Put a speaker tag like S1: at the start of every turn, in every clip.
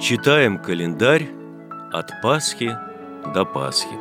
S1: Читаем календарь от Пасхи до Пасхи.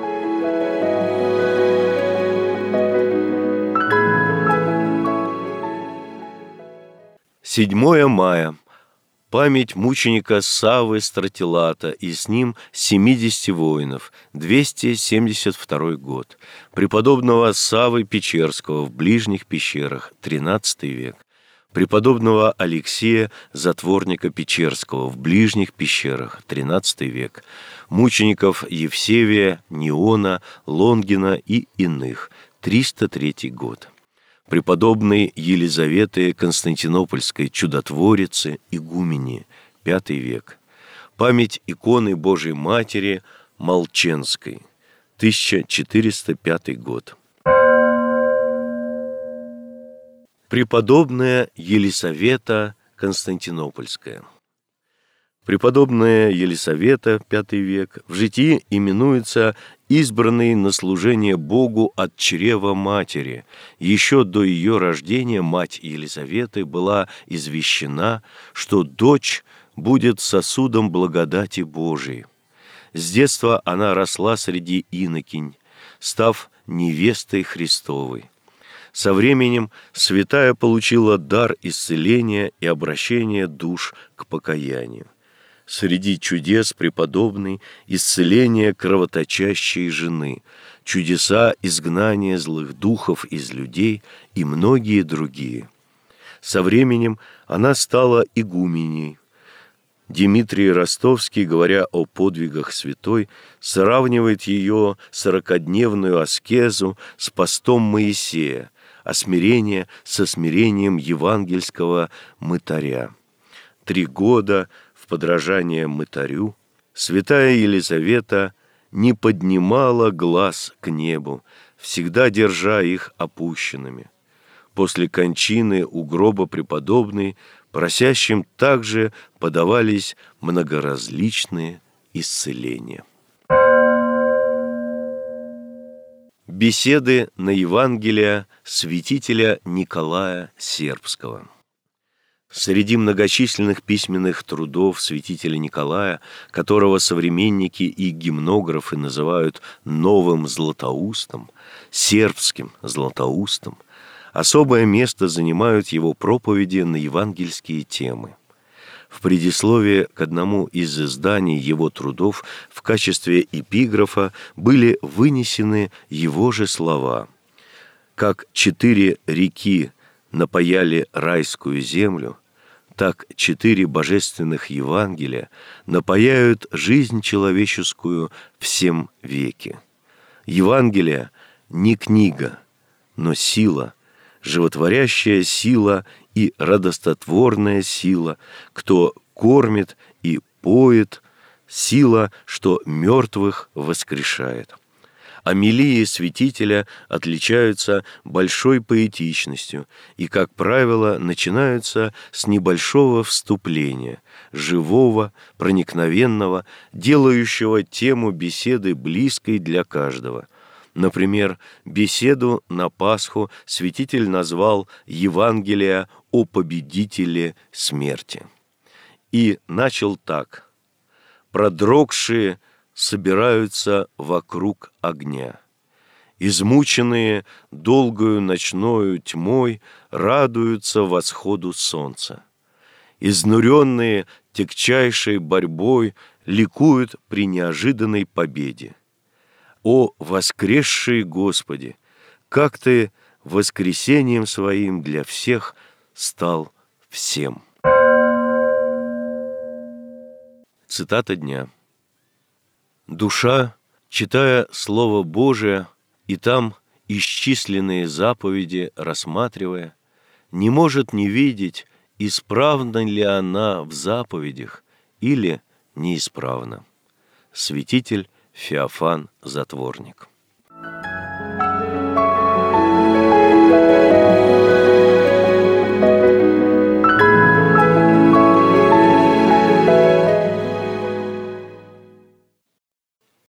S1: Седьмое мая. Память мученика Саввы Стратилата и с ним 70 воинов, 272 год. Преподобного Саввы Печерского в ближних пещерах, 13 век. Преподобного Алексея Затворника Печерского в ближних пещерах, 13 век. Мучеников Евсевия, Неона, Лонгина и иных, 303 год. Преподобной Елизаветы Константинопольской, чудотворицы, игумени, 5 век. Память иконы Божией Матери Молченской, 1405 год. Преподобная Елисавета Константинопольская. Преподобная Елисавета, 5 век, в житии именуется избранной на служение Богу от чрева матери. Еще до ее рождения мать Елизаветы была извещена, что дочь будет сосудом благодати Божией. С детства она росла среди инокинь, став невестой Христовой. Со временем святая получила дар исцеления и обращения душ к покаянию. Среди чудес преподобной исцеление кровоточащей жены, чудеса изгнания злых духов из людей и многие другие. Со временем она стала игуменей. Дмитрий Ростовский, говоря о подвигах святой, сравнивает ее 40-дневную аскезу с постом Моисея, а смирение со смирением евангельского мытаря. 3 года в подражание мытарю святая Елизавета не поднимала глаз к небу, всегда держа их опущенными. После кончины у гроба преподобной просящим также подавались многоразличные исцеления. Беседы на Евангелие святителя Николая Сербского. Среди многочисленных письменных трудов святителя Николая, которого современники и гимнографы называют новым Златоустом, сербским Златоустом, особое место занимают его проповеди на евангельские темы. В предисловии к одному из изданий его трудов в качестве эпиграфа были вынесены его же слова: «Как 4 реки напояли райскую землю, так 4 божественных Евангелия напояют жизнь человеческую в сем веке. Евангелие не книга, но сила, животворящая сила и радостотворная сила, кто кормит и поет, сила, что мертвых воскрешает». Homilии святителя отличаются большой поэтичностью и, как правило, начинаются с небольшого вступления, живого, проникновенного, делающего тему беседы близкой для каждого. Например, беседу на Пасху святитель назвал «Евангелие о победителе смерти». И начал так: «Продрогшие собираются вокруг огня. Измученные долгою ночною тьмой радуются восходу солнца. Изнуренные тягчайшей борьбой ликуют при неожиданной победе. О воскресший Господи, как Ты воскресением Своим для всех стал всем». Цитата дня. Душа, читая Слово Божие и там исчисленные заповеди рассматривая, не может не видеть, исправна ли она в заповедях или неисправна. Святитель Феофан Затворник.